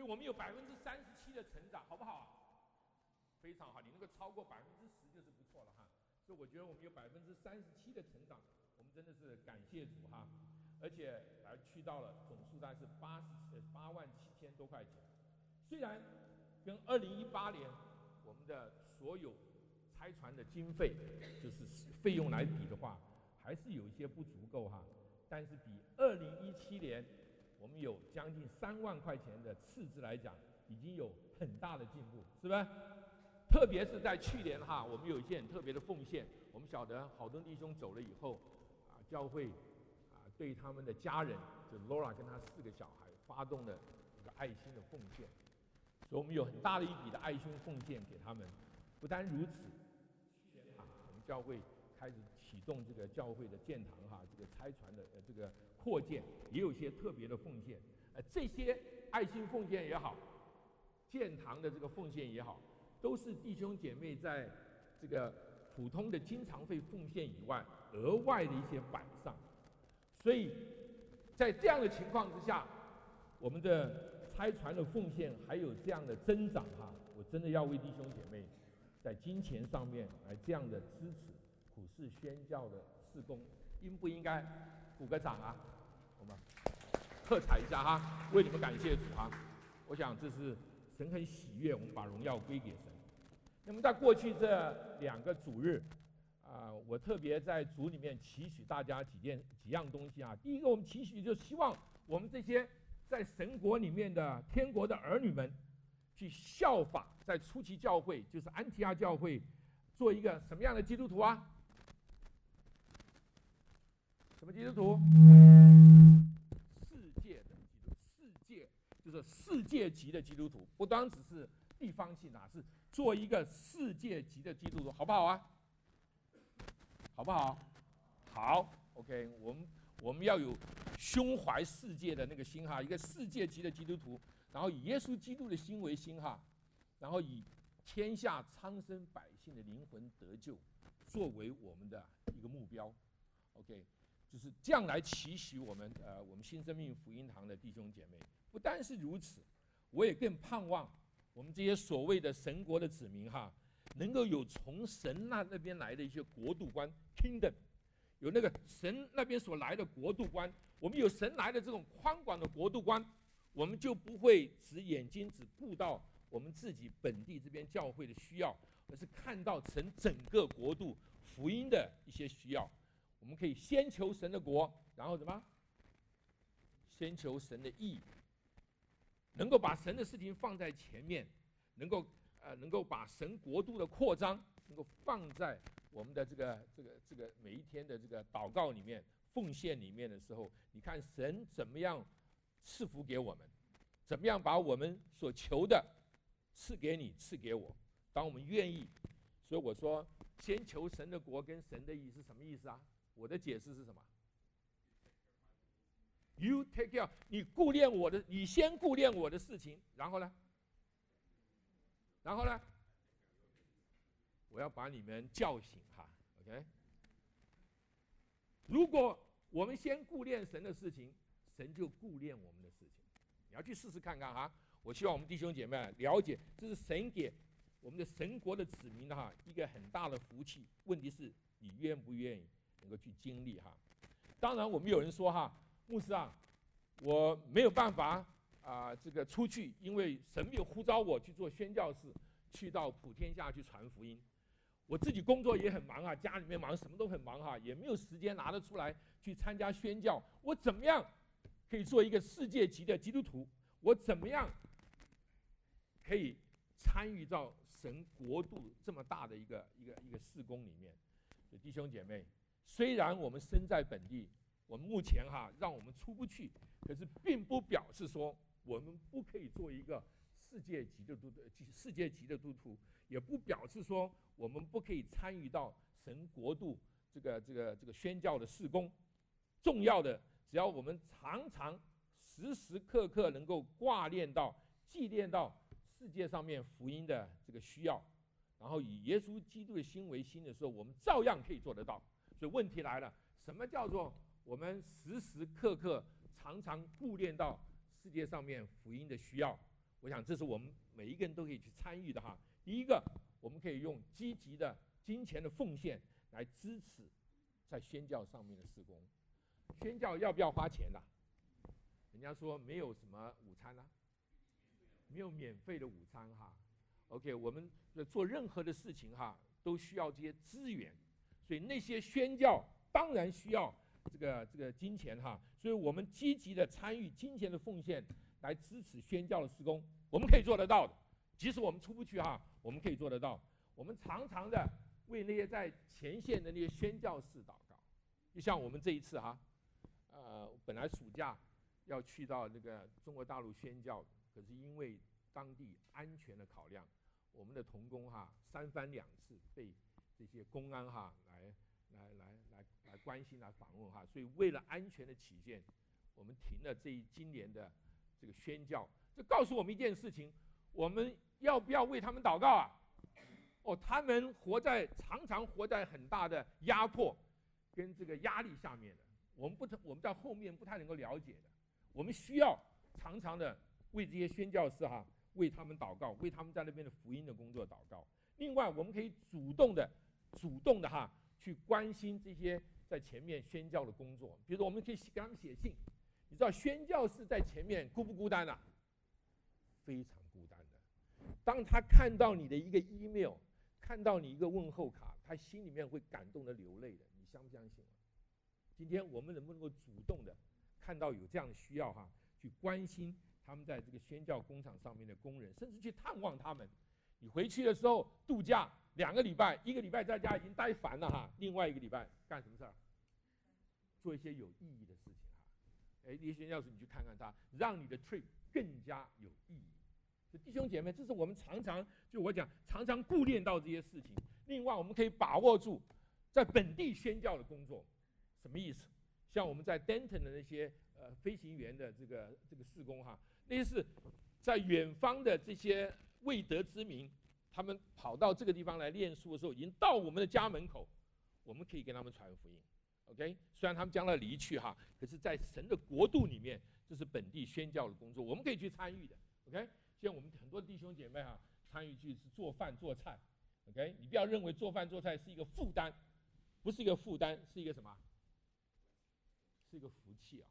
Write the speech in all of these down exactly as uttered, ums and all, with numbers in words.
我们有百分之三十七的成长，好不好？非常好，你能够超过百分之十就是不错了哈。所以我觉得我们有百分之三十七的成长，我们真的是感谢主哈。而且还去到了总数大概是八十呃八万七千多块钱，虽然跟二零一八年我们的所有拆船的经费就是费用来比的话，还是有一些不足够哈。但是比二零一七年我们有将近三万块钱的赤字来讲，已经有很大的进步，是吧？特别是在去年哈，我们有一些很特别的奉献。我们晓得好多弟兄走了以后，啊，教会啊对他们的家人，就 Laura 跟她四个小孩发动了一个爱心的奉献，所以我们有很大的一笔的爱心奉献给他们。不单如此，去年啊，我们教会开始启动这个教会的建堂哈，这个拆船的呃这个扩建，也有一些特别的奉献。呃，这些爱心奉献也好，建堂的这个奉献也好，都是弟兄姐妹在这个普通的经常费奉献以外，额外的一些摆上。所以在这样的情况之下，我们的拆船的奉献还有这样的增长哈，我真的要为弟兄姐妹在金钱上面来这样的支持普世宣教的事工，应不应该鼓个掌啊？我们喝彩一下哈，为你们感谢主哈。我想这是神很喜悦，我们把荣耀归给神。那么在过去这两个主日啊、呃，我特别在主里面期许大家几件几样东西啊。第一个，我们期许就希望我们这些在神国里面的天国的儿女们，去效法在初期教会，就是安提阿教会，做一个什么样的基督徒啊？什么基督徒？世界的基督徒，世界就是世界级的基督徒，不单只是地方性啊，是做一个世界级的基督徒，好不好啊？好不好？好 ，OK， 我们我们要有胸怀世界的那个心哈，一个世界级的基督徒，然后以耶稣基督的心为心哈，然后以天下苍生百姓的灵魂得救作为我们的一个目标 ，OK， 就是这样来期许我们呃我们新生命福音堂的弟兄姐妹。不单是如此，我也更盼望我们这些所谓的神国的子民哈，能够有从神那那边来的一些国度观 （kingdom）， 有那个神那边所来的国度观。我们有神来的这种宽广的国度观，我们就不会只眼睛只顾到我们自己本地这边教会的需要，而是看到神整个国度福音的一些需要。我们可以先求神的国，然后什么？先求神的义。能够把神的事情放在前面，能够呃能够把神国度的扩张能够放在我们的这个这个这个每一天的这个祷告里面、奉献里面的时候，你看神怎么样赐福给我们，怎么样把我们所求的赐给你、赐给我。当我们愿意，所以我说先求神的国跟神的义是什么意思啊？我的解释是什么？You take care， 你顾念我的，你先顾念我的事情，然后呢？然后呢？我要把你们叫醒哈 ，OK？ 如果我们先顾念神的事情，神就顾念我们的事情。你要去试试看看哈。我希望我们弟兄姐妹了解，这是神给我们的神国的子民哈一个很大的福气。问题是你愿不愿意能够去经历哈？当然，我们有人说哈。牧师啊，我没有办法啊、呃，这个出去，因为神没有呼召我去做宣教士，去到普天下去传福音。我自己工作也很忙啊，家里面忙，什么都很忙哈、啊，也没有时间拿得出来去参加宣教。我怎么样可以做一个世界级的基督徒？我怎么样可以参与到神国度这么大的一个一个一个事工里面？弟兄姐妹，虽然我们身在本地。我们目前哈让我们出不去，可是并不表示说我们不可以做一个世界级的督世界级的督徒，也不表示说我们不可以参与到神国度这个这个这个宣教的事工。重要的，只要我们常常时时刻刻能够挂念到、纪念到世界上面福音的这个需要，然后以耶稣基督的心为心的时候，我们照样可以做得到。所以问题来了，什么叫做我们时时刻刻常常顾念到世界上面福音的需要？ 我想这是我们每一个人都可以去参与的哈。第一个，我们可以用积极的金钱的奉献来支持在宣教上面的事工。宣教要不要花钱的、啊？人家说没有什么午餐啊，没有免费的午餐哈。OK， 我们做任何的事情哈，都需要这些资源，所以那些宣教当然需要这个这个金钱哈。所以我们积极的参与金钱的奉献来支持宣教的事工，我们可以做得到的。即使我们出不去哈，我们可以做得到。我们常常的为那些在前线的那些宣教士祷告，就像我们这一次哈，呃，本来暑假要去到那个中国大陆宣教，可是因为当地安全的考量，我们的同工哈三番两次被这些公安哈来来来来来关心来访问哈，所以为了安全的起见，我们停了这一今年的这个宣教。这告诉我们一件事情：我们要不要为他们祷告啊？哦，他们活在常常活在很大的压迫跟这个压力下面的，我们不我们在后面不太能够了解的，我们需要常常的为这些宣教士哈，为他们祷告，为他们在那边的福音的工作祷告。另外，我们可以主动的、主动的哈，去关心这些在前面宣教的工作。比如说，我们可以给他们写信。你知道宣教士在前面孤不孤单啊？非常孤单的。当他看到你的一个 email， 看到你一个问候卡，他心里面会感动的流泪的。你相不相信？今天我们能不能够主动的看到有这样的需要哈，去关心他们在这个宣教工厂上面的工人，甚至去探望他们。你回去的时候度假两个礼拜，一个礼拜在家已经待烦了哈，另外一个礼拜干什么事儿？做一些有意义的事情哈。哎，这些宣教士你去看看他，让你的 trip 更加有意义。弟兄姐妹，这是我们常常就我讲常常顾念到这些事情。另外，我们可以把握住在本地宣教的工作，什么意思？像我们在 Denton 的那些呃飞行员的这个这个事工哈，那些是在远方的这些未得之民，他们跑到这个地方来练书的时候，已经到我们的家门口，我们可以跟他们传福音。OK， 虽然他们将来离去哈，可是在神的国度里面，这是本地宣教的工作，我们可以去参与的。OK。像我们很多弟兄姐妹哈，参与去是做饭做菜 ，OK， 你不要认为做饭做菜是一个负担，不是一个负担，是一个什么？是一个福气啊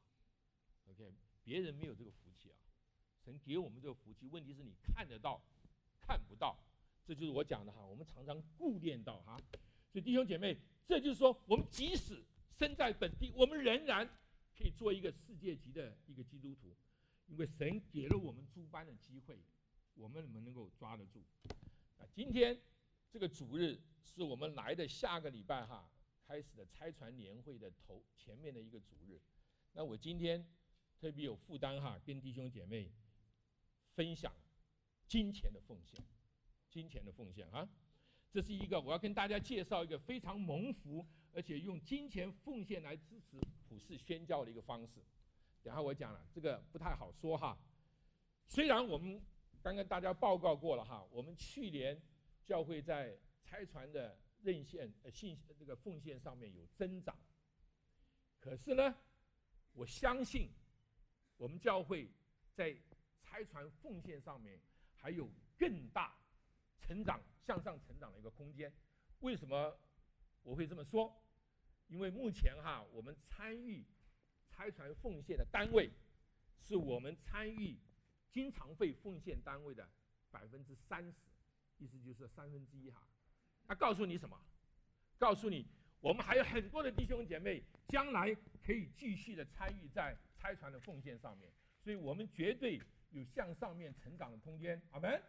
，OK， 别人没有这个福气啊，神给我们这个福气，问题是你看得到，看不到，这就是我讲的哈，我们常常顾念到哈，所以弟兄姐妹，这就是说，我们即使身在本地，我们仍然可以做一个世界级的一个基督徒。因为神给了我们诸般的机会，我们能不能够抓得住？那今天这个主日是我们来的下个礼拜哈开始的差传年会的头前面的一个主日。那我今天特别有负担哈，跟弟兄姐妹分享金钱的奉献，金钱的奉献啊，这是一个我要跟大家介绍一个非常蒙福，而且用金钱奉献来支持普世宣教的一个方式。然后我讲了，这个不太好说哈。虽然我们刚刚大家报告过了哈，我们去年教会在差传的任献呃信这个奉献上面有增长，可是呢，我相信我们教会在差传奉献上面还有更大成长、向上成长的一个空间。为什么我会这么说？因为目前哈，我们参与差传奉献的单位是我们参与经常费奉献单位的百分之三十，意思就是三分之一哈。那告诉你什么？告诉你，我们还有很多的弟兄姐妹将来可以继续的参与在差传的奉献上面，所以我们绝对有向上面成长的空间。阿们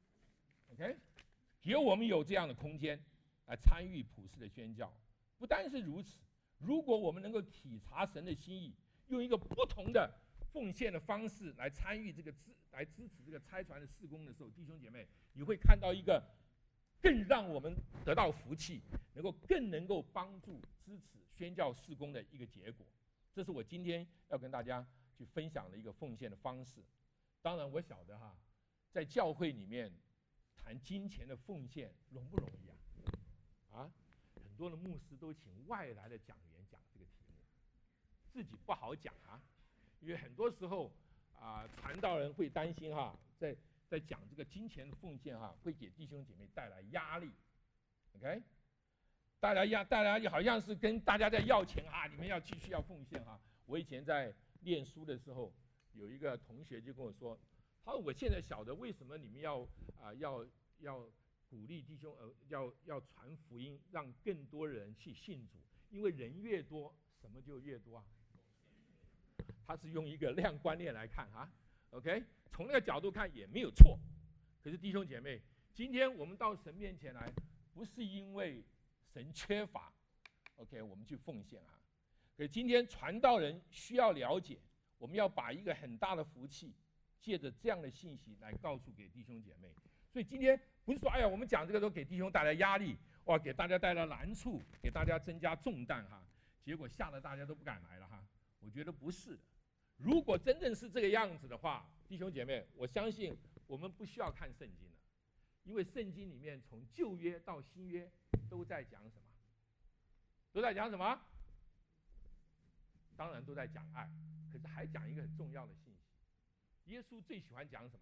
？OK， 只有我们有这样的空间来参与普世的宣教。不单是如此。如果我们能够体察神的心意，用一个不同的奉献的方式来参与这个支来支持这个差传的事工的时候，弟兄姐妹，你会看到一个更让我们得到福气，能够更能够帮助支持宣教事工的一个结果。这是我今天要跟大家去分享的一个奉献的方式。当然，我晓得哈，在教会里面谈金钱的奉献容不容易啊？啊？很多的牧师都请外来的讲员讲这个题目，自己不好讲啊，因为很多时候啊、呃，传道人会担心哈，在在讲这个金钱的奉献哈，会给弟兄姐妹带来压力 ，OK？ 带来压带来压力，好像是跟大家在要钱啊，你们要继续要奉献哈。我以前在念书的时候，有一个同学就跟我说，他说我现在晓得为什么你们要啊、呃、要要鼓励弟兄呃要要传福音，让更多人去信主，因为人越多，什么就越多啊。他是用一个量观念来看啊 ，OK？ 从那个角度看也没有错。可是弟兄姐妹，今天我们到神面前来，不是因为神缺乏 ，OK？ 我们去奉献啊。可是今天传道人需要了解，我们要把一个很大的福气，借着这样的信息来告诉给弟兄姐妹。所以今天不是说，哎呀，我们讲这个都给弟兄带来压力，哇，给大家带来难处，给大家增加重担哈，结果吓得大家都不敢来了哈。我觉得不是的。如果真正是这个样子的话，弟兄姐妹，我相信我们不需要看圣经了，因为圣经里面从旧约到新约都在讲什么？都在讲什么？当然都在讲爱，可是还讲一个很重要的信息。耶稣最喜欢讲什么？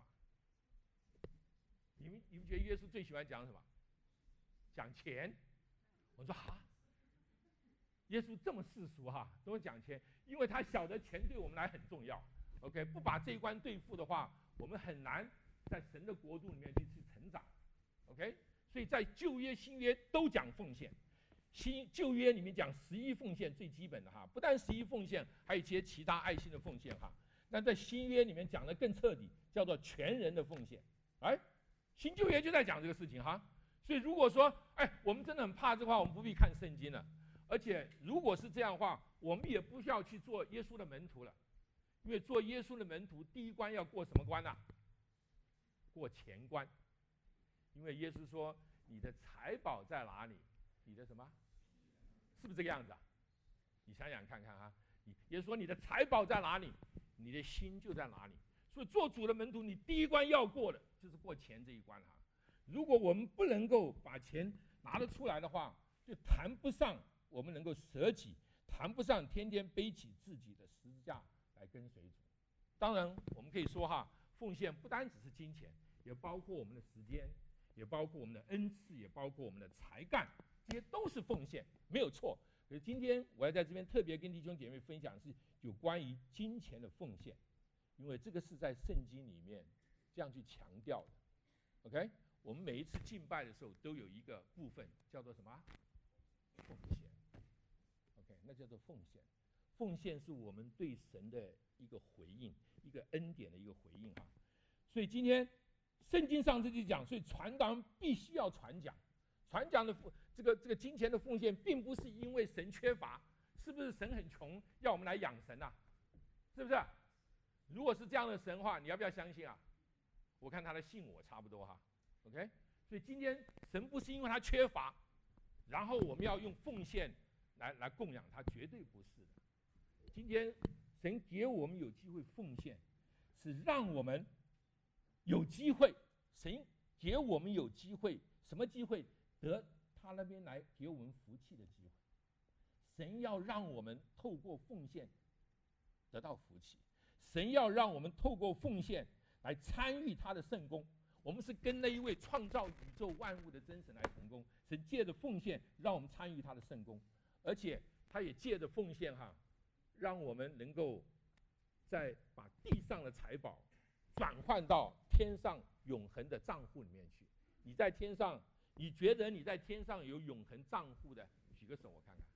你们你们觉得耶稣最喜欢讲什么？讲钱。我说哈，耶稣这么世俗哈，都讲钱，因为他晓得钱对我们来很重要。OK， 不把这一关对付的话，我们很难在神的国度里面去去成长。OK， 所以在旧约、新约都讲奉献。新旧约里面讲十一奉献最基本的哈，不但十一奉献，还有一些其他爱心的奉献哈。但在新约里面讲的更彻底，叫做全人的奉献。哎，新旧约就在讲这个事情哈。所以如果说，哎，我们真的很怕这话，我们不必看圣经了。而且如果是这样的话，我们也不需要去做耶稣的门徒了，因为做耶稣的门徒，第一关要过什么关呢、啊？过钱关。因为耶稣说：“你的财宝在哪里？你的什么？是不是这个样子啊？你想想看看啊！耶稣说：你的财宝在哪里，你的心就在哪里。所以做主的门徒，你第一关要过的就是过钱这一关哈。如果我们不能够把钱拿得出来的话，就谈不上我们能够舍己，谈不上天天背起自己的十字架来跟随主。当然，我们可以说哈，奉献不单只是金钱，也包括我们的时间，也包括我们的恩赐，也包括我们的才干，这些都是奉献，没有错。可是今天我要在这边特别跟弟兄姐妹分享的是有关于金钱的奉献，因为这个是在圣经里面这样去强调的。OK， 我们每一次敬拜的时候都有一个部分叫做什么？奉献。OK， 那叫做奉献。奉献是我们对神的一个回应，一个恩典的一个回应哈。所以今天圣经上这就讲，所以传道人必须要传讲。传讲的这个这个金钱的奉献，并不是因为神缺乏，是不是神很穷要我们来养神啊？是不是？如果是这样的神话，你要不要相信啊？我看他的信我差不多哈。OK， 所以今天神不是因为他缺乏，然后我们要用奉献来来供养他，绝对不是的。今天神给我们有机会奉献，是让我们有机会，神给我们有机会，什么机会？得他那边来给我们福气的机会。神要让我们透过奉献得到福气，神要让我们透过奉献来参与他的圣工。我们是跟那一位创造宇宙万物的真神来同工，神借着奉献让我们参与他的圣工，而且他也借着奉献哈，让我们能够再把地上的财宝转换到天上永恒的账户里面去。你在天上，你觉得你在天上有永恒账户的，举个手我看看。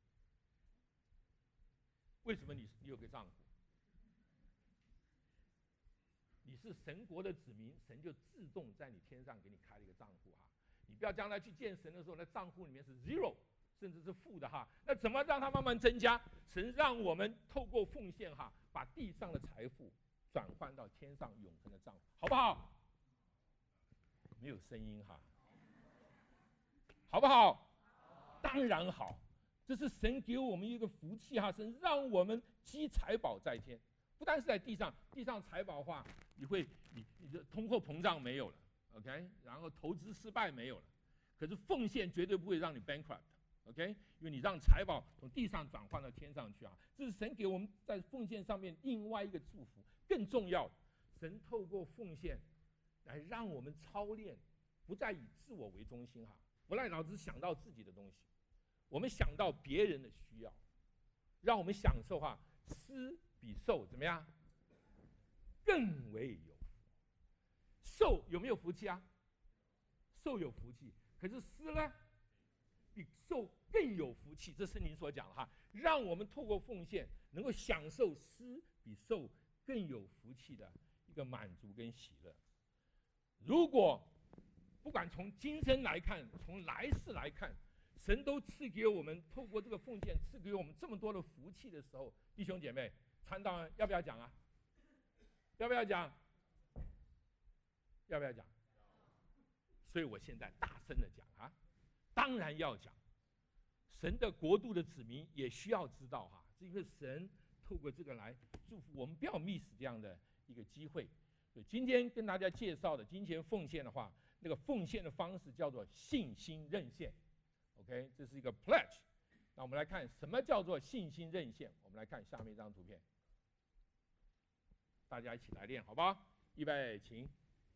为什么你你有个账户？你是神国的子民，神就自动在你天上给你开了一个账户哈。你不要将来去见神的时候，那账户里面是 zero， 甚至是负的哈。那怎么让它慢慢增加？神让我们透过奉献哈，把地上的财富转换到天上永恒的账户，好不好？没有声音哈。好不好？当然好，这是神给我们一个福气哈，神让我们积财宝在天，不单是在地上，地上财宝的话，你会你你的通货膨胀没有了 ，OK， 然后投资失败没有了，可是奉献绝对不会让你 bankrupt，OK， 因为你让财宝从地上转换到天上去啊，这是神给我们在奉献上面另外一个祝福。更重要，神透过奉献来让我们操练，不再以自我为中心哈，不再老只想到自己的东西，我们想到别人的需要，让我们享受哈，施比受怎么样？更为有福。受有没有福气啊？受有福气，可是施呢？比受更有福气，这是您所讲的哈，让我们透过奉献，能够享受施比受更有福气的一个满足跟喜乐。如果不管从今生来看，从来世来看，神都赐给我们，透过这个奉献赐给我们这么多的福气的时候，弟兄姐妹，传道人要不要讲啊？要不要讲？要不要讲？所以我现在大声的讲啊，当然要讲。神的国度的子民也需要知道哈，这个神透过这个来祝福我们，不要 miss 这样的一个机会。所以今天跟大家介绍的金钱奉献的话，那个奉献的方式叫做信心认献 ，OK， 这是一个 pledge。那我们来看什么叫做信心认献，我们来看下面一张图片，大家一起来练，好不好？预备，请。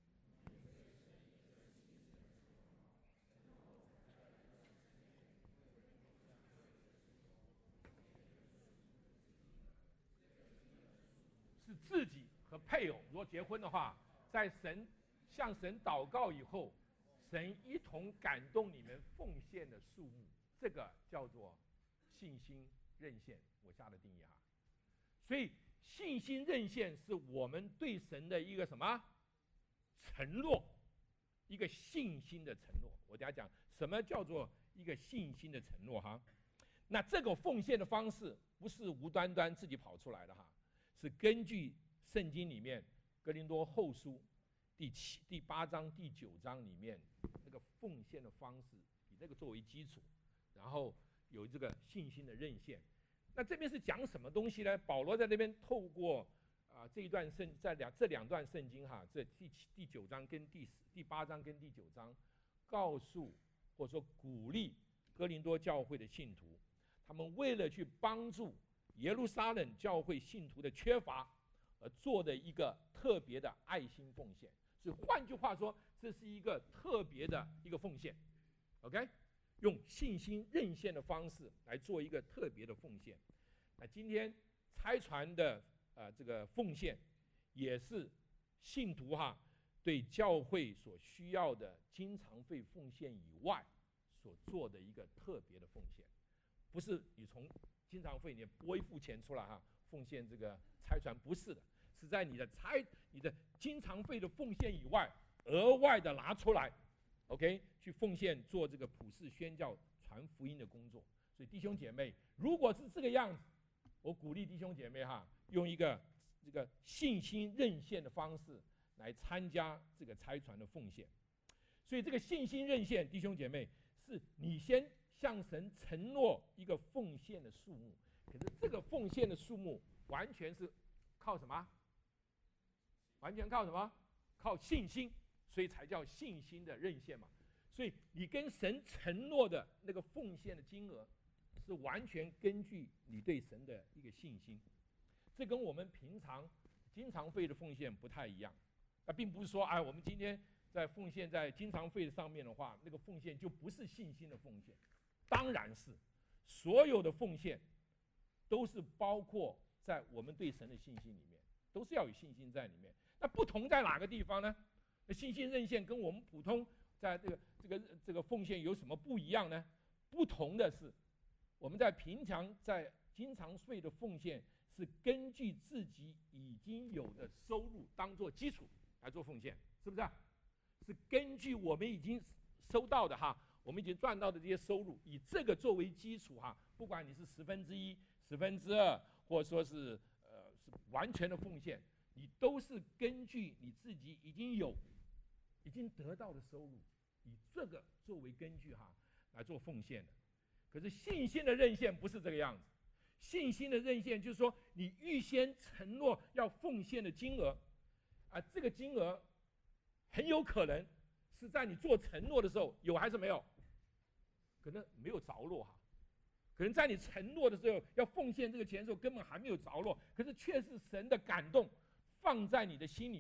是自己和配偶，如果结婚的话，在神向神祷告以后，神一同感动你们奉献的数目，这个叫做信心认献。我下的定义哈，所以信心认献是我们对神的一个什么承诺，一个信心的承诺。我等下讲什么叫做一个信心的承诺哈。那这个奉献的方式不是无端端自己跑出来的哈。是根据圣经里面哥林多后书第七、第八章、第九章里面那个奉献的方式，以这个作为基础，然后有这个信心的认献。那这边是讲什么东西呢？保罗在那边透过啊、呃、这一段圣在两这两段圣经哈，这第七、第九章跟第第八章跟第九章，告诉或者说鼓励哥林多教会的信徒，他们为了去帮助耶路撒冷教会信徒的缺乏而做的一个特别的爱心奉献。所以换句话说，这是一个特别的一个奉献 OK， 用信心认献的方式来做一个特别的奉献。那今天差传的呃这个奉献也是信徒哈对教会所需要的经常费奉献以外所做的一个特别的奉献，不是你从经常费你拨一付钱出来哈，奉献这个差传，不是的，是在你的差你的经常费的奉献以外，额外的拿出来 ，OK， 去奉献做这个普世宣教传福音的工作。所以弟兄姐妹，如果是这个样子，我鼓励弟兄姐妹哈，用一个这个信心认献的方式来参加这个差传的奉献。所以这个信心认献，弟兄姐妹，是你先向神承诺一个奉献的数目，可是这个奉献的数目完全是靠什么？完全靠什么？靠信心，所以才叫信心的认献嘛。所以你跟神承诺的那个奉献的金额，是完全根据你对神的一个信心。这跟我们平常经常费的奉献不太一样。那并不是说，哎，我们今天在奉献在经常费上面的话，那个奉献就不是信心的奉献。当然是，所有的奉献都是包括在我们对神的信心里面，都是要有信心在里面。那不同在哪个地方呢？那信心认献跟我们普通在这个这个这个奉献有什么不一样呢？不同的是，我们在平常在经常税的奉献是根据自己已经有的收入当做基础来做奉献，是不是啊？是根据我们已经收到的哈，我们已经赚到的这些收入，以这个作为基础哈，不管你是十分之一、十分之二，或者说是呃是完全的奉献，你都是根据你自己已经有、已经得到的收入，以这个作为根据哈来做奉献的。可是信心的认献不是这个样子，信心的认献就是说，你预先承诺要奉献的金额，啊，这个金额很有可能是在你做承诺的时候有还是没有，可能没有着落哈。可能在你承诺的时候要奉献这个钱的时候根本还没有着落，可是却是神的感动放在你的心里面，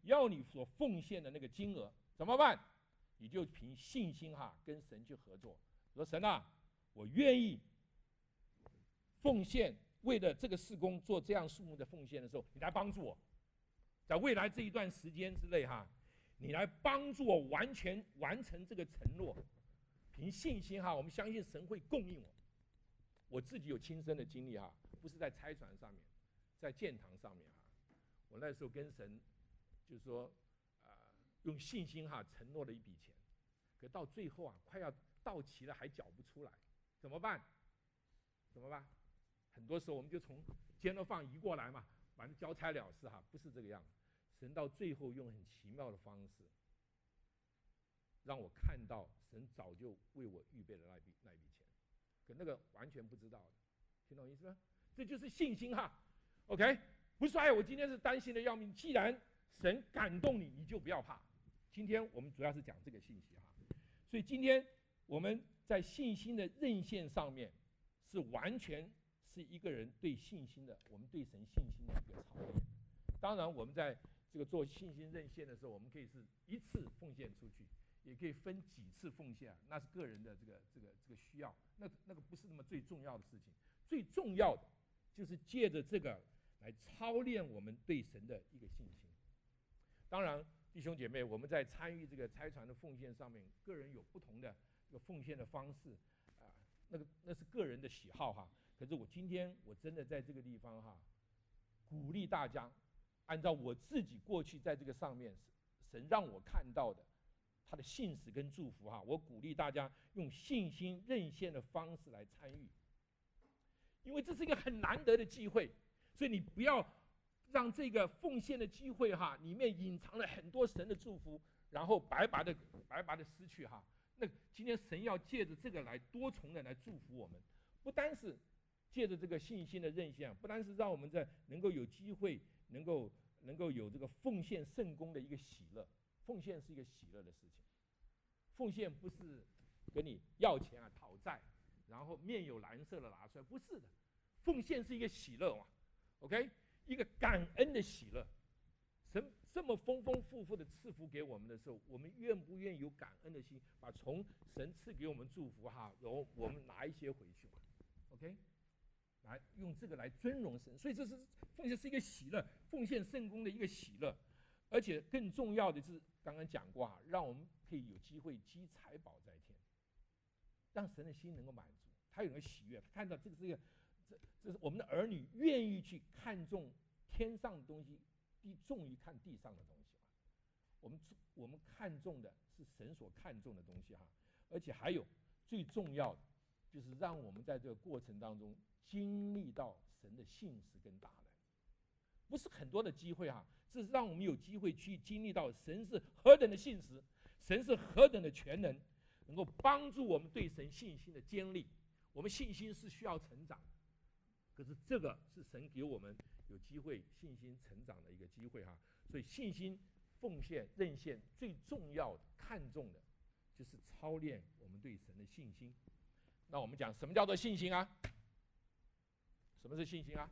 要你所奉献的那个金额，怎么办？你就凭信心哈，跟神去合作，说神啊，我愿意奉献，为了这个事工做这样数目的奉献的时候，你来帮助我，在未来这一段时间之内哈，你来帮助我完全完成这个承诺。凭信心哈，我们相信神会供应我。我自己有亲身的经历哈，不是在差船上面，在建堂上面哈，我那时候跟神就是说，呃，用信心哈承诺了一笔钱，可到最后啊，快要到期了还缴不出来，怎么办？怎么办？很多时候我们就从尖头放移过来嘛，反正交差了事哈，不是这个样子。神到最后用很奇妙的方式，让我看到神早就为我预备了那笔那笔钱，可那个完全不知道的，听懂意思吗？这就是信心哈。OK， 不是说哎，我今天是担心的要命，既然神感动你，你就不要怕。今天我们主要是讲这个信息哈，所以今天我们在信心的韧性上面，是完全是一个人对信心的，我们对神信心的一个操练。当然，我们在这个做信心韧性的时候，我们可以是一次奉献出去，也可以分几次奉献，那是个人的这个这个这个需要，那那个不是那么最重要的事情。最重要的就是借着这个来操练我们对神的一个信心。当然，弟兄姐妹，我们在参与这个差传的奉献上面，个人有不同的这个奉献的方式，啊、呃，那个那是个人的喜好哈。可是我今天我真的在这个地方哈，鼓励大家，按照我自己过去在这个上面神让我看到的他的信实跟祝福哈，我鼓励大家用信心韧性的方式来参与，因为这是一个很难得的机会，所以你不要让这个奉献的机会哈，里面隐藏了很多神的祝福，然后白白的白白的失去哈。那今天神要借着这个来多重的来祝福我们，不单是借着这个信心的韧性，不单是让我们在能够有机会，能够能够有这个奉献圣功的一个喜乐。奉献是一个喜乐的事情，奉献不是跟你要钱啊讨债，然后面有蓝色的拿出来，不是的，奉献是一个喜乐嘛 ，OK， 一个感恩的喜乐。神这么丰丰富富的赐福给我们的时候，我们愿不愿意有感恩的心，把从神赐给我们祝福哈，然后我们拿一些回去嘛 ，OK， 来用这个来尊荣神，所以这是奉献是一个喜乐，奉献圣功的一个喜乐。而且更重要的是，刚刚讲过啊，让我们可以有机会积财宝在天，让神的心能够满足，他有个喜悦，他看到这个是一个，这这是我们的儿女愿意去看重天上的东西，地重于看地上的东西嘛。我们我们看重的是神所看重的东西哈，而且还有最重要的，就是让我们在这个过程当中经历到神的信实跟大能，不是很多的机会哈。这是让我们有机会去经历到神是何等的信实，神是何等的全能，能够帮助我们对神信心的坚立。我们信心是需要成长，可是这个是神给我们有机会信心成长的一个机会哈。所以信心、奉献、韧性最重要的、看重的，就是操练我们对神的信心。那我们讲什么叫做信心啊？什么是信心啊？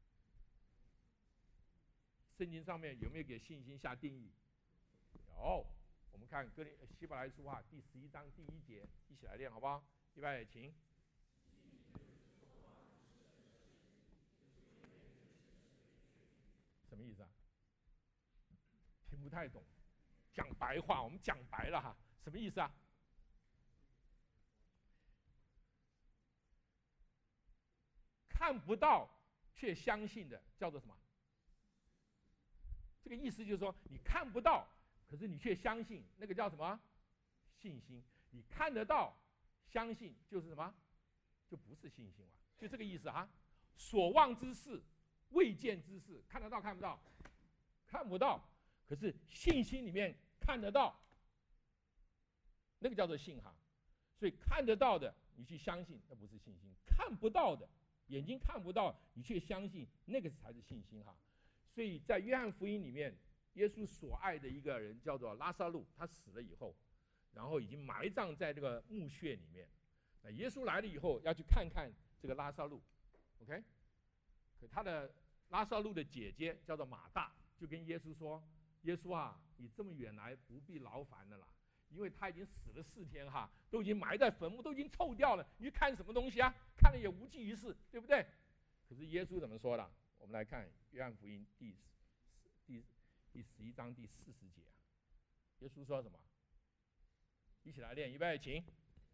圣经上面有没有给信心下定义？有，我们看哥林希伯来书啊第十一章第一节，一起来念好不好？预备，请。什么意思啊？听不太懂，讲白话，我们讲白了哈，什么意思啊？看不到却相信的叫做什么？这个意思就是说，你看不到，可是你却相信，那个叫什么？信心。你看得到，相信就是什么？就不是信心了，就这个意思哈。所望之事，未见之事，看得到看不到？看不到，可是信心里面看得到，那个叫做信哈。所以看得到的，你去相信，那不是信心；看不到的，眼睛看不到，你却相信，那个才是信心哈。所以在约翰福音里面，耶稣所爱的一个人叫做拉撒路，他死了以后，然后已经埋葬在这个墓穴里面。那耶稣来了以后，要去看看这个拉撒路 ，OK？ 可他的拉撒路的姐姐叫做马大，就跟耶稣说：“ 耶稣啊，你这么远来不必劳烦了啦，因为他已经死了四天哈，都已经埋在坟墓，都已经臭掉了，你去看什么东西啊？看了也无济于事，对不对？可是耶稣怎么说的？我们来看约翰福音第第第十一章第四十节啊，耶稣说什么？一起来练，预备，请。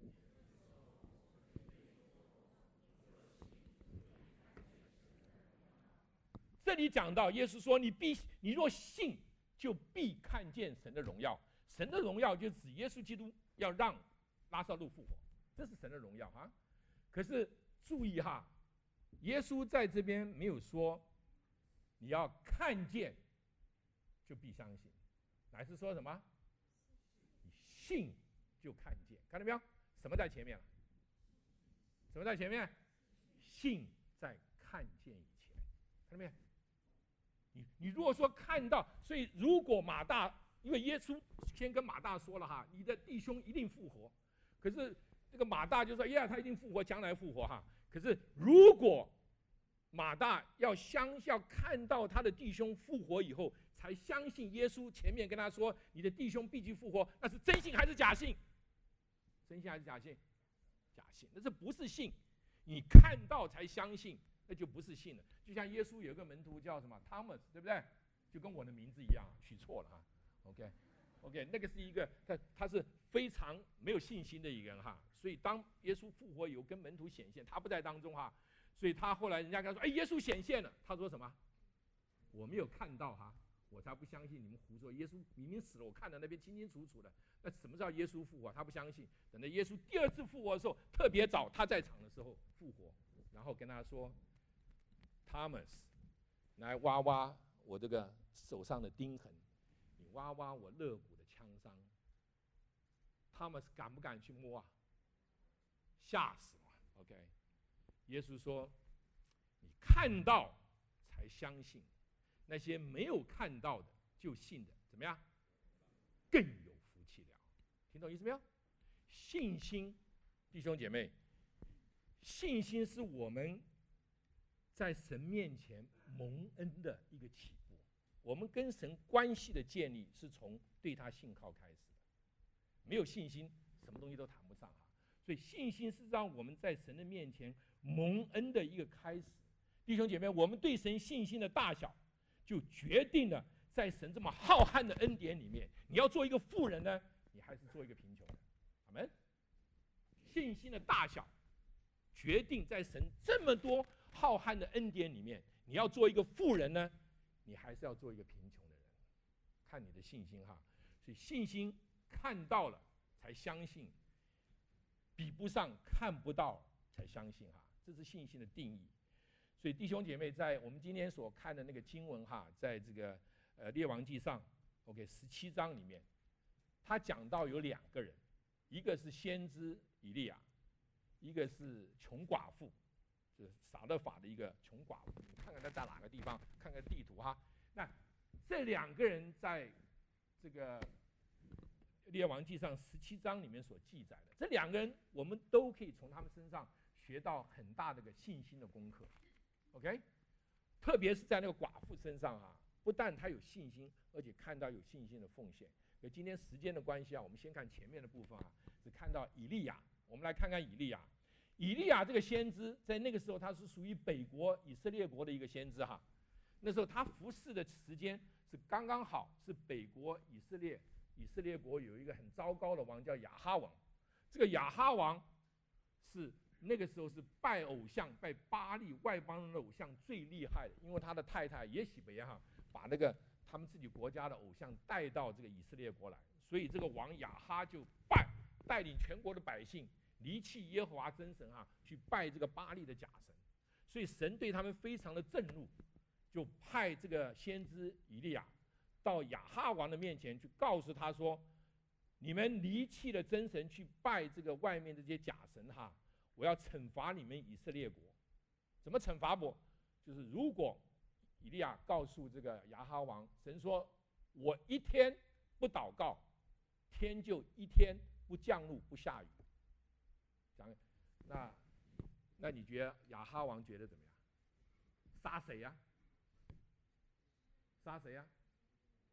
这里讲到耶稣说：“你必，你若信，就必看见神的荣耀。神的荣耀就指耶稣基督要让拉撒路复活，这是神的荣耀啊。可是注意哈，耶稣在这边没有说你要看见就必相信，乃是说什么？你信就看见，看到没有？什么在前面了？什么在前面？信在看见以前，看到没有？你你如果说看到，所以如果马大，因为耶稣先跟马大说了哈，你的弟兄一定复活，可是这个马大就说，呀，他一定复活，将来复活哈。可是如果马大要相要看到他的弟兄复活以后，才相信耶稣前面跟他说你的弟兄必须复活，那是真信还是假信？真信还是假信？假信，那这不是信。你看到才相信，那就不是信了。就像耶稣有一个门徒叫什么 Thomas， 对不对？就跟我的名字一样，取错了哈。OK，OK，、okay? okay, 那个是一个他他是非常没有信心的一个人哈。所以当耶稣复活以后，跟门徒显现，他不在当中哈。所以他后来人家跟他说：“哎，耶稣显现了。”他说什么？我没有看到哈，我才不相信你们胡说。耶稣明明死了，我看到那边清清楚楚的。那什么叫耶稣复活？他不相信。等到耶稣第二次复活的时候，特别早，他在场的时候复活，然后跟他说 ：“Thomas， 来挖挖我这个手上的钉痕，你挖挖我肋骨的枪伤。” Thomas 敢不敢去摸啊？吓死了。OK。耶稣说：“你看到才相信，那些没有看到的就信的，怎么样？更有福气了。”听懂意思没有？信心，弟兄姐妹，信心是我们在神面前蒙恩的一个起步。我们跟神关系的建立是从对他信靠开始的。没有信心，什么东西都谈不上哈。所以信心是让我们在神的面前蒙恩的一个开始。弟兄姐妹，我们对神信心的大小，就决定了在神这么浩瀚的恩典里面，你要做一个富人呢，你还是做一个贫穷人。阿们。信心的大小，决定在神这么多浩瀚的恩典里面，你要做一个富人呢，你还是要做一个贫穷的人，看你的信心哈。所以信心看到了才相信，比不上看不到才相信哈，这是信心的定义。所以弟兄姐妹，在我们今天所看的那个经文哈，在这个呃列王记上 ，OK 十七章里面，他讲到有两个人，一个是先知以利亚，一个是穷寡妇，就是撒勒法的一个穷寡妇。看看他在哪个地方，看看地图哈。那这两个人在这个列王记上十七章里面所记载的，这两个人我们都可以从他们身上学到很大的个信心的功课 ，OK？ 特别是在那个寡妇身上啊，不但她有信心，而且看到有信心的奉献。所以今天时间的关系啊，我们先看前面的部分啊，只看到以利亚。我们来看看以利亚。以利亚这个先知，在那个时候他是属于北国以色列国的一个先知哈。那时候他服侍的时间是刚刚好，是北国以色列。以色列国有一个很糟糕的王叫亚哈王，这个亚哈王是那个时候是拜偶像、拜巴力外邦人的偶像最厉害的，因为他的太太耶洗别哈把那个他们自己国家的偶像带到这个以色列国来，所以这个王亚哈就拜，带领全国的百姓离弃耶和华真神哈，去拜这个巴力的假神，所以神对他们非常的震怒，就派这个先知以利亚到亚哈王的面前去告诉他说：“你们离弃了真神，去拜这个外面这些假神哈，我要惩罚你们以色列国。怎么惩罚不？就是如果以利亚告诉这个亚哈王，神说我一天不祷告，天就一天不降露不下雨。讲那那你觉得亚哈王觉得怎么样？杀谁呀、啊？杀谁呀、啊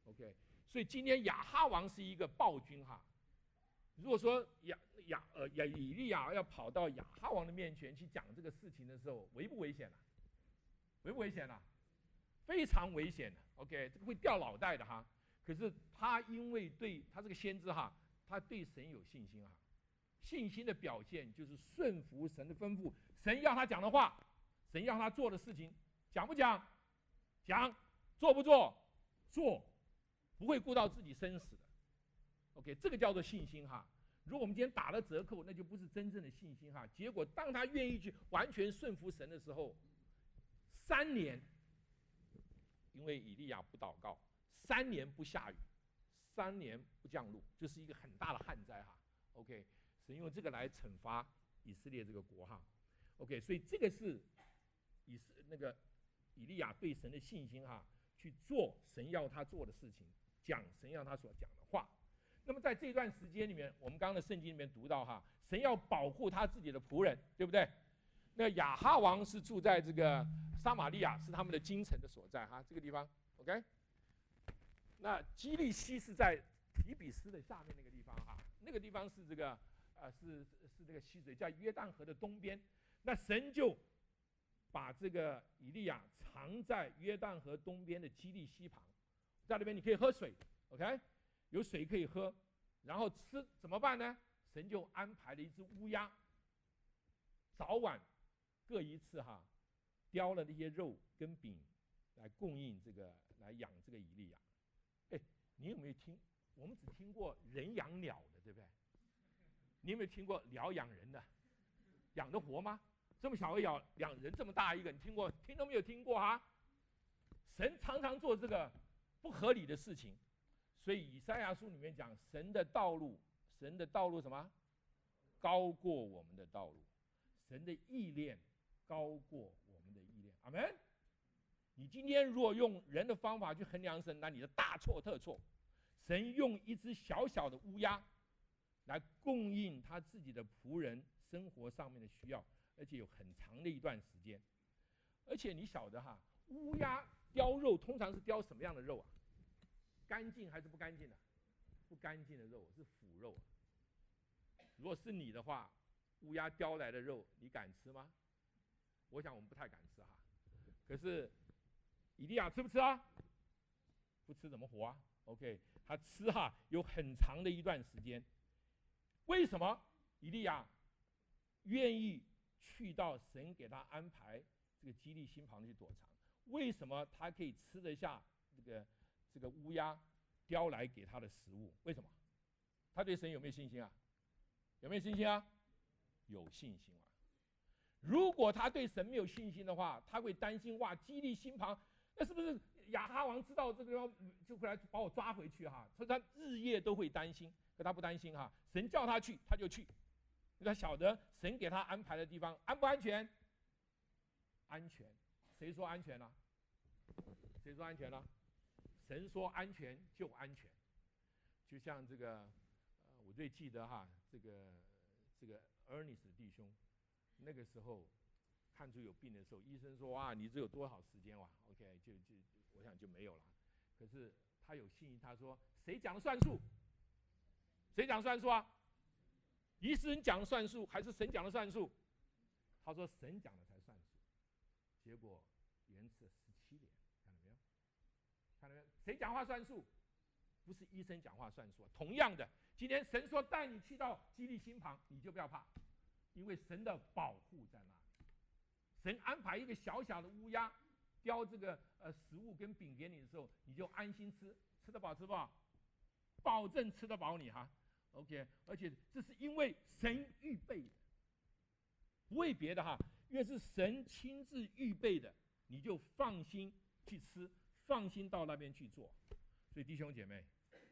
OK， 所以今天亚哈王是一个暴君哈。如果说亚亚呃亚以利亚要跑到亚哈王的面前去讲这个事情的时候，危不危险啊？危不危险啊？非常危险的。OK， 这个会掉脑袋的哈。可是他因为对他这个先知哈，他对神有信心啊。信心的表现就是顺服神的吩咐，神要他讲的话，神要他做的事情，讲不讲？讲，做不做？做，不会顾到自己生死的。OK， 这个叫做信心哈。如果我们今天打了折扣，那就不是真正的信心哈。结果当他愿意去完全顺服神的时候，三年，因为以利亚不祷告，三年不下雨，三年不降露，这是一个很大的旱灾哈。OK， 神用这个来惩罚以色列这个国哈。OK， 所以这个是以色那个以利亚对神的信心哈，去做神要他做的事情，讲神要他所讲的话。那么在这段时间里面，我们刚刚的圣经里面读到哈，神要保护他自己的仆人，对不对？那亚哈王是住在这个撒玛利亚，是他们的京城的所在哈，这个地方 ，OK。那基利西是在提比斯的下面那个地方哈，那个地方是这个呃是是这个溪水，叫约旦河的东边。那神就把这个以利亚藏在约旦河东边的基利西旁，在那边你可以喝水 ，OK， 有水可以喝，然后吃怎么办呢？神就安排了一只乌鸦，早晚各一次哈，叼了那些肉跟饼来供应这个来养这个以利亚。哎，你有没有听？我们只听过人养鸟的，对不对？你有没有听过鸟养人的？养得活吗？这么小个鸟养人这么大一个，你听过？听都没有听过哈。神常常做这个不合理的事情，所以以赛亚书里面讲，神的道路，神的道路什么？高过我们的道路，神的意念高过我们的意念。阿们。你今天如果用人的方法去衡量神，那你的大错特错。神用一只小小的乌鸦来供应他自己的仆人生活上面的需要，而且有很长的一段时间。而且你晓得哈，乌鸦叼肉通常是叼什么样的肉啊？干净还是不干净的？不干净的肉是腐肉。如果是你的话，乌鸦叼来的肉，你敢吃吗？我想我们不太敢吃哈。可是以利亚吃不吃啊？不吃怎么活啊 ？OK， 他吃哈，有很长的一段时间。为什么以利亚愿意去到神给他安排这个基利心旁去躲藏？为什么他可以吃得下这个这个乌鸦叼来给他的食物？为什么？他对神有没有信心啊？有没有信心啊？有信心啊！如果他对神没有信心的话，他会担心哇，基利心旁，那是不是亚哈王知道这个地方就会来把我抓回去哈？所以他日夜都会担心，可他不担心哈。神叫他去，他就去。他晓得神给他安排的地方安不安全？安全。谁说安全了？谁说安全了？神说安全就安全。就像这个，呃，我最记得哈，这个这个 Ernest 的弟兄，那个时候看出有病的时候，医生说啊，你只有多少时间哇 ？OK， 就就我想就没有了。可是他有信心，他说谁讲的算数？谁讲算数啊？医生讲的算数还是神讲的算数？他说神讲的才算数。结果延迟了十七年，看到没有？看到没有？谁讲话算数？不是医生讲话算数啊。同样的，今天神说带你去到基利心旁，你就不要怕，因为神的保护在那里。神安排一个小小的乌鸦叼这个呃食物跟饼给你的时候，你就安心吃，吃得饱吃不饱？保证吃得饱你哈。OK， 而且这是因为神预备的，不为别的哈，因为是神亲自预备的，你就放心去吃，放心到那边去做。所以弟兄姐妹，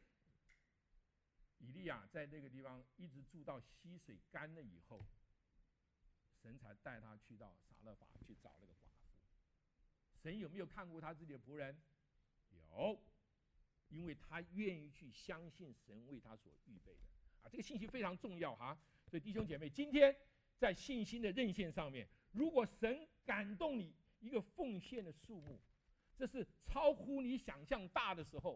以利亚在那个地方一直住到溪水干了以后，神才带他去到撒勒法去找那个寡妇。神有没有看过他自己的仆人？有。因为他愿意去相信神为他所预备的啊，这个信息非常重要哈。所以弟兄姐妹，今天在信心的韧线上面，如果神感动你一个奉献的数目，这是超乎你想象大的时候，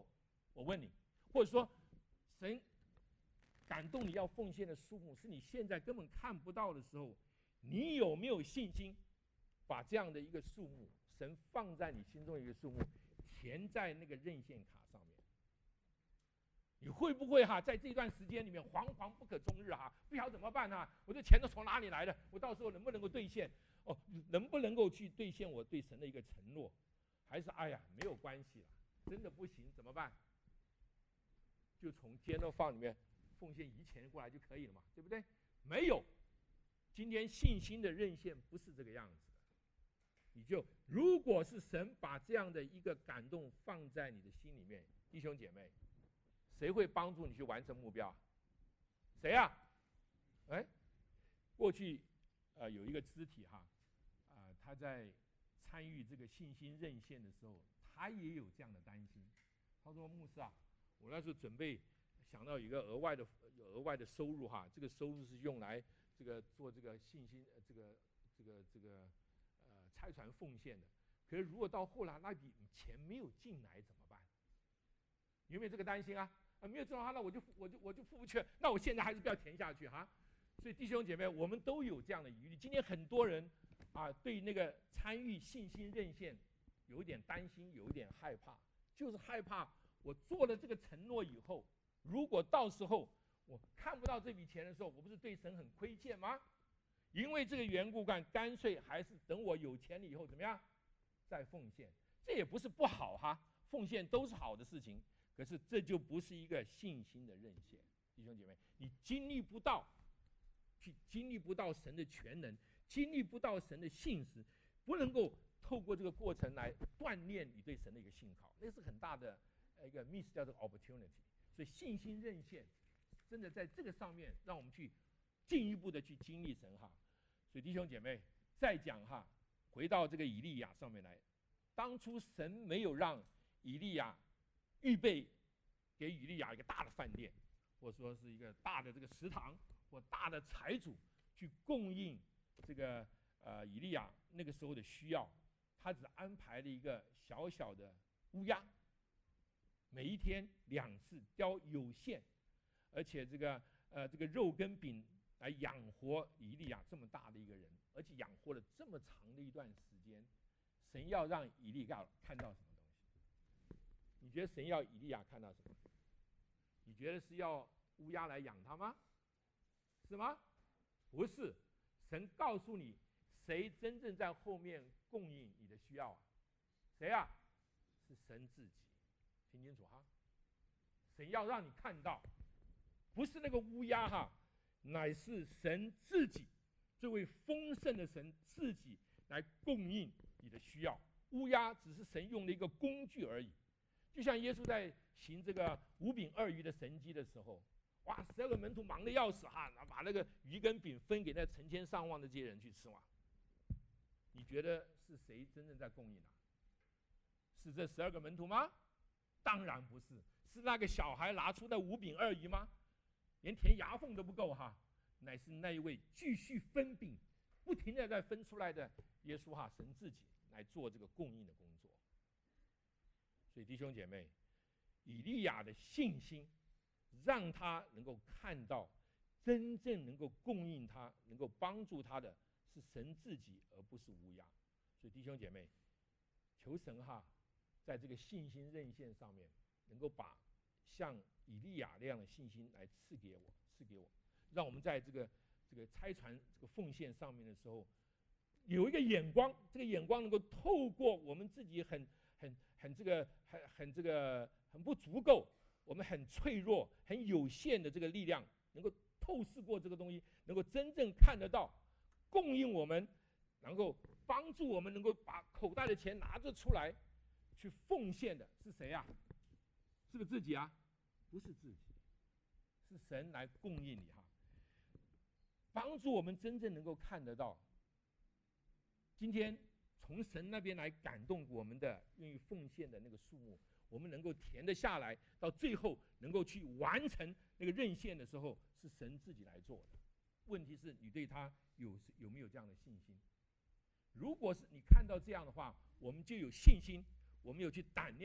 我问你，或者说神感动你要奉献的数目是你现在根本看不到的时候，你有没有信心把这样的一个数目，神放在你心中的一个数目填在那个认献卡上面？你会不会哈在这段时间里面惶惶不可终日哈，不晓得怎么办哈？我这钱都从哪里来的？我到时候能不能够兑现？哦，能不能够去兑现我对神的一个承诺？还是哎呀没有关系了，真的不行怎么办？就从坚肉放里面奉献一钱过来就可以了嘛，对不对？没有，今天信心的认献不是这个样子的。你就如果是神把这样的一个感动放在你的心里面，弟兄姐妹，谁会帮助你去完成目标？谁呀、啊？哎，过去呃有一个肢体哈，啊、呃、他在参与这个信心认献的时候，他也有这样的担心。他说：“牧师啊，我那时候准备想到有一个额外的有额外的收入哈，这个收入是用来这个做这个信心呃这个这个这个呃拆船奉献的。可是如果到后来那笔钱没有进来怎么办？有没有这个担心啊？啊，没有这种话，那我就我就我就付不去，那我现在还是不要填下去哈。所以弟兄姐妹，我们都有这样的疑虑。今天很多人啊，对那个参与信心认献有一点担心，有一点害怕，就是害怕我做了这个承诺以后，如果到时候我看不到这笔钱的时候，我不是对神很亏欠吗？因为这个缘故，干干脆还是等我有钱了以后怎么样再奉献，这也不是不好哈，奉献都是好的事情。可是这就不是一个信心的认献，弟兄姐妹，你经历不到，去经历不到神的全能，经历不到神的信实，不能够透过这个过程来锻炼你对神的一个信靠，那是很大的一个 miss 掉这个 opportunity。所以信心认献，真的在这个上面，让我们去进一步的去经历神哈。所以弟兄姐妹，再讲哈，回到这个以利亚上面来，当初神没有让以利亚预备给以利亚一个大的饭店，或者说是一个大的这个食堂或大的财主去供应这个呃以利亚那个时候的需要，他只安排了一个小小的乌鸦，每一天两次叼有限，而且这个呃这个肉跟饼来养活以利亚这么大的一个人，而且养活了这么长的一段时间，神要让以利亚看到什么？你觉得神要以利亚看到什么？你觉得是要乌鸦来养他吗？是吗？不是，神告诉你，谁真正在后面供应你的需要啊？谁啊？是神自己，听清楚哈！神要让你看到，不是那个乌鸦哈，乃是神自己，这位丰盛的神自己来供应你的需要。乌鸦只是神用的一个工具而已。就像耶稣在行这个五饼二鱼的神迹的时候，哇，十二个门徒忙得要死哈，把那个鱼跟饼分给那成千上万的这些人去吃嘛。你觉得是谁真正在供应啊？是这十二个门徒吗？当然不是，是那个小孩拿出那五饼二鱼吗？连填牙缝都不够哈，乃是那一位继续分饼，不停的在分出来的耶稣哈，神自己来做这个供应的工作。所以弟兄姐妹，以利亚的信心让他能够看到真正能够供应他能够帮助他的是神自己，而不是乌鸦。所以弟兄姐妹，求神哈在这个信心认献上面能够把像以利亚那样的信心来赐给我赐给我让我们在这个这个拆船这个奉献上面的时候有一个眼光，这个眼光能够透过我们自己很很很这个很很这个很不足够，我们很脆弱很有限的这个力量，能够透视过这个东西，能够真正看得到供应我们，能够帮助我们能够把口袋的钱拿着出来去奉献的是谁啊？是不是自己啊？不是自己，是神来供应你哈，帮助我们真正能够看得到今天从神那边来感动我们的愿意奉献的那个数目，我们能够填得下来，到最后能够去完成那个认献的时候，是神自己来做的。问题是你对他有有没有这样的信心？如果是你看到这样的话，我们就有信心，我们有去胆量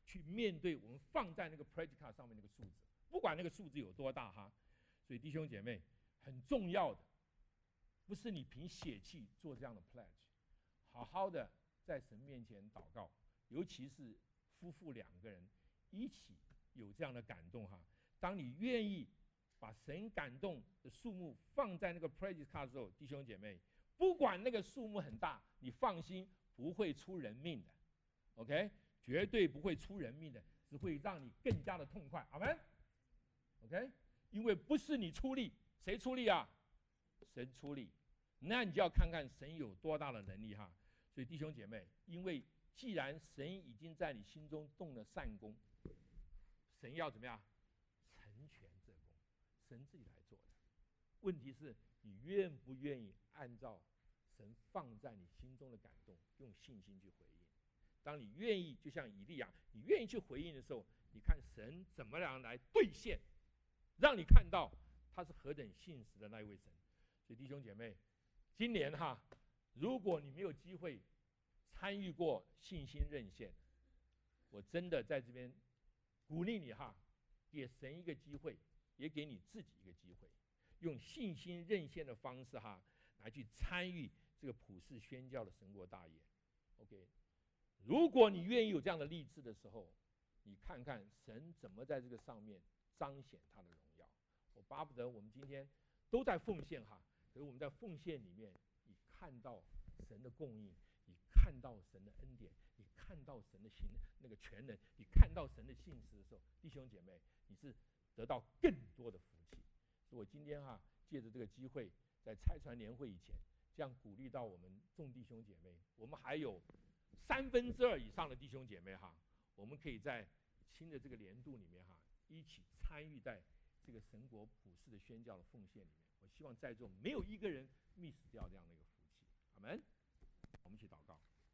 去面对我们放在那个 pledge card 上面那个数字，不管那个数字有多大哈。所以弟兄姐妹，很重要的不是你凭血气做这样的 pledge， 好好的在神面前祷告，尤其是夫妇两个人一起有这样的感动哈。当你愿意把神感动的数目放在那个 pledge card 的时候，弟兄姐妹，不管那个数目很大，你放心，不会出人命的 ，OK， 绝对不会出人命的，只会让你更加的痛快，阿们 ，OK， 因为不是你出力，谁出力啊？神出力，那你就要看看神有多大的能力哈。所以弟兄姐妹，因为既然神已经在你心中动了善功，神要怎么样成全这功，神自己来做的。问题是你愿不愿意按照神放在你心中的感动，用信心去回应。当你愿意，就像以利亚，你愿意去回应的时候，你看神怎么样来兑现，让你看到他是何等信实的那一位神。所以弟兄姐妹，今年哈，如果你没有机会参与过信心认献，我真的在这边鼓励你哈，给神一个机会，也给你自己一个机会，用信心认献的方式哈，来去参与这个普世宣教的神国大业。OK， 如果你愿意有这样的立志的时候，你看看神怎么在这个上面彰显他的荣耀。我巴不得我们今天都在奉献哈，可是我们在奉献里面，你看到神的供应，你看到神的恩典，你看到神的行那个全能，你看到神的信实的时候，弟兄姐妹，你是得到更多的福气。所以我今天哈，借着这个机会，在拆船年会以前，这样鼓励到我们众弟兄姐妹，我们还有三分之二以上的弟兄姐妹哈，我们可以在新的这个年度里面哈，一起参与在这个神国普世的宣教的奉献里面。我希望在座没有一个人 miss 掉这样的一个福气。阿们。我们一起祷告。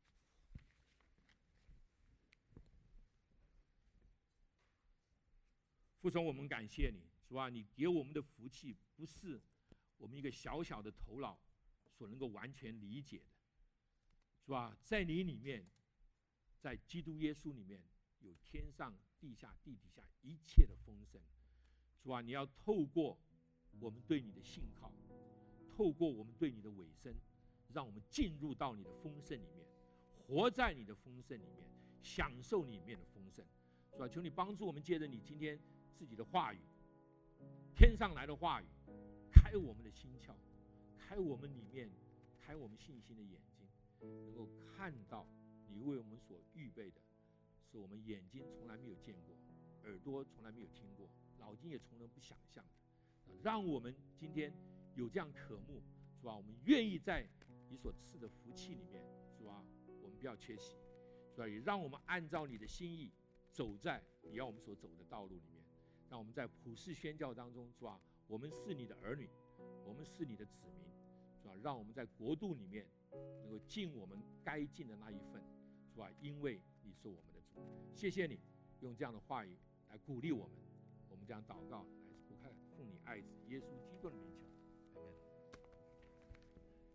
父神，我们感谢你，主啊，你给我们的福气不是我们一个小小的头脑所能够完全理解的，主啊，在你里面，在基督耶稣里面有天上地下地底下一切的丰盛。主啊，你要透过我们对你的信靠，透过我们对你的委身，让我们进入到你的丰盛里面，活在你的丰盛里面，享受里面的丰盛。主啊，求你帮助我们，借着你今天自己的话语，天上来的话语，开我们的心窍，开我们里面，开我们信心的眼睛，能够看到你为我们所预备的，是我们眼睛从来没有见过，耳朵从来没有听过，脑筋也从来不想象的。让我们今天有这样渴慕，是吧？我们愿意在你所赐的福气里面，是吧？我们不要缺席，是吧？也让我们按照你的心意，走在你要我们所走的道路里面。让我们在普世宣教当中，是吧？我们是你的儿女，我们是你的子民，是吧？让我们在国度里面能够尽我们该尽的那一份，是吧？因为你是我们的主。谢谢你用这样的话语来鼓励我们，我们这样祷告，来奉你爱子耶稣基督的名求。